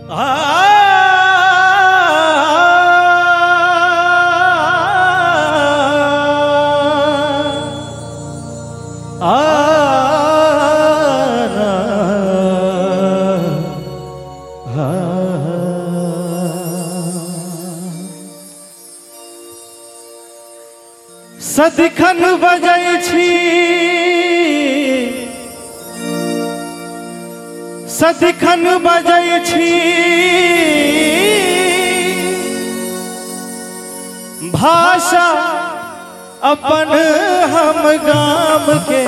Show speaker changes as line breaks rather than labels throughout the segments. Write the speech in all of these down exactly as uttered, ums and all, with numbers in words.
सदिखन बजै छी सदिखन बजै छी भाषा अपन हम गाम के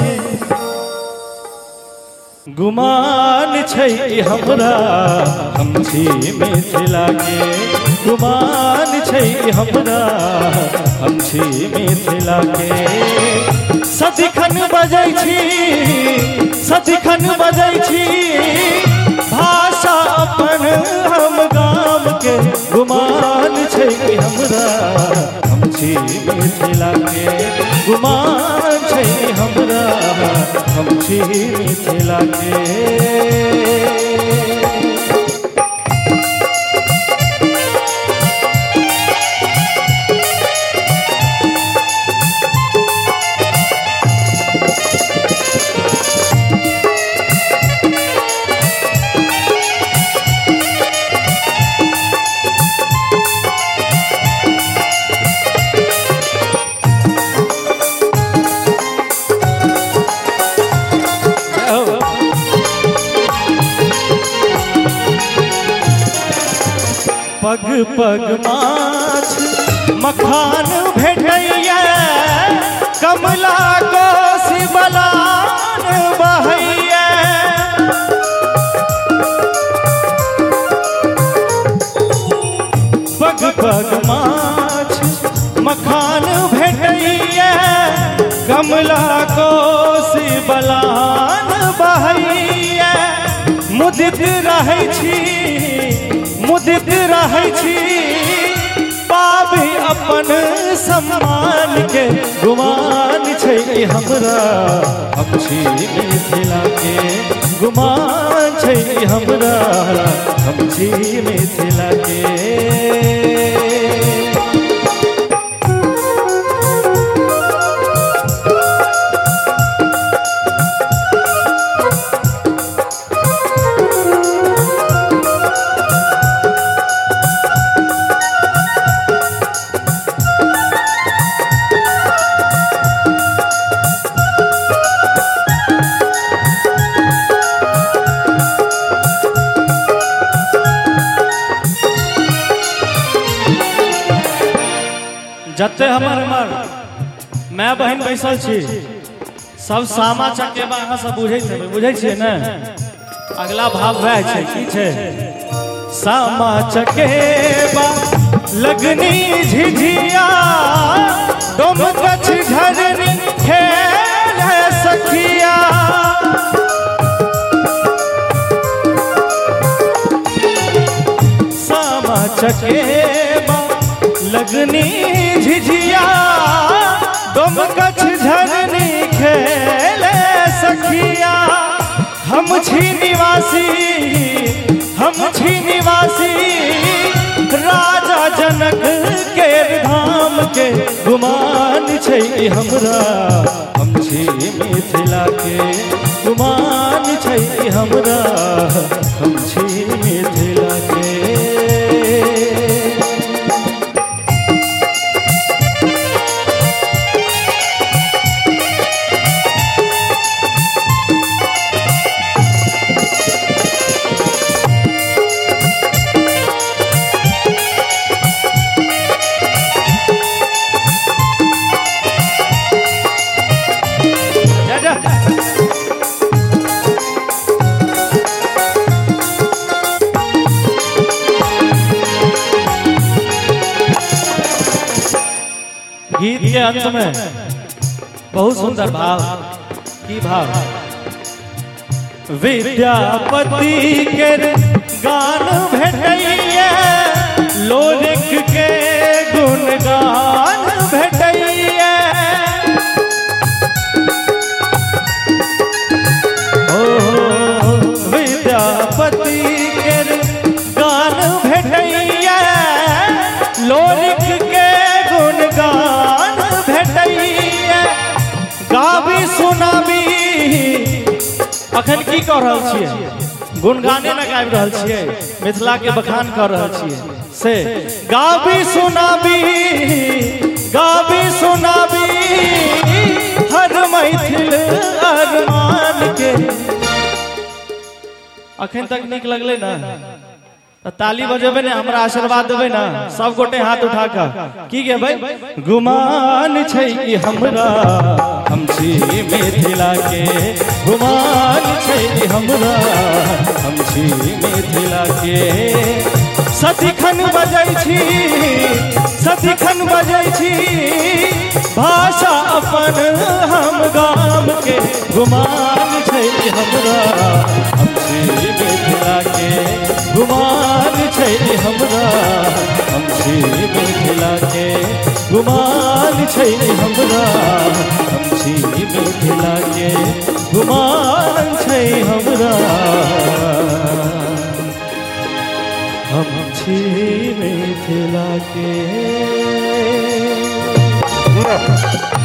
गुमान छै हमरा हम छी मिथिला के गुमान छै हमरा हम छी मिथिला के सदिखन बजै छी सदिखन बजै छी भाषा अपन हम गाम के गुमान छै हमरा हम छी मिथिला के गुमान छै हमरा हम छी मिथिला के पग पग माछ मखान भेटैया कमला कोसी बलान बहैया पग पग माछ मखान भेटैया कमला कोसी बलान बहैया मुदित रहै छी मुदित रहै छी पाबी अपन सम्मान के गुमान छै हमरा हम छी मिथिला के गुमान छै हमरा हम छी मिथिला के जते हमर हमर माय बहन बैसल छी सब सामा चकेबा अहाँ सब बुझै छै बुझै छियै ने अगला भाव वह छै की छै सामा चकेबा लगनी झिझिया डोम गछ घरनी खेल सखिया सामा चकेबा लगनी झिझिया डोम गछ झरनी खेले सखिया हम छी निवासी हम छी निवासी राजा जनक के धाम के गुमान छै हमरा हम छी मिथिला के गुमान छै हमरा हम छी मिथिला के गीत के अंत में बहुत सुंदर भाव की भाव विद्यापति के गान भेटैया लोरिक के गुणगान भेटैया ओ विद्यापति के गान अखन की कह रहल छियै गुणगाने न गाबि रहल छियै मिथिला के बखान कर रहल छियै से गाबी सुनाबी गाबी सुनाबी हर मैथिल अरमान के अखन तक नीक लगले ना तो ताली बजेबे ना हमरा आशीर्वाद देबे ना सब गोटे हाथ उठा कर की गेबै गुमान छै कि हमरा हम छी मिथिला के गुमान छै कि हमरा हम छी मिथिला के सदिखन बजै छी सदिखन बजै छी भाषा अपन हम गाम के गुमान छै कि हमरा हम छी मिथिला के गुमान छै हमरा हम छी मिथिला के गुमान छै हमरा हम छी मिथिला के गुमान छै हमरा हम छी मिथिला के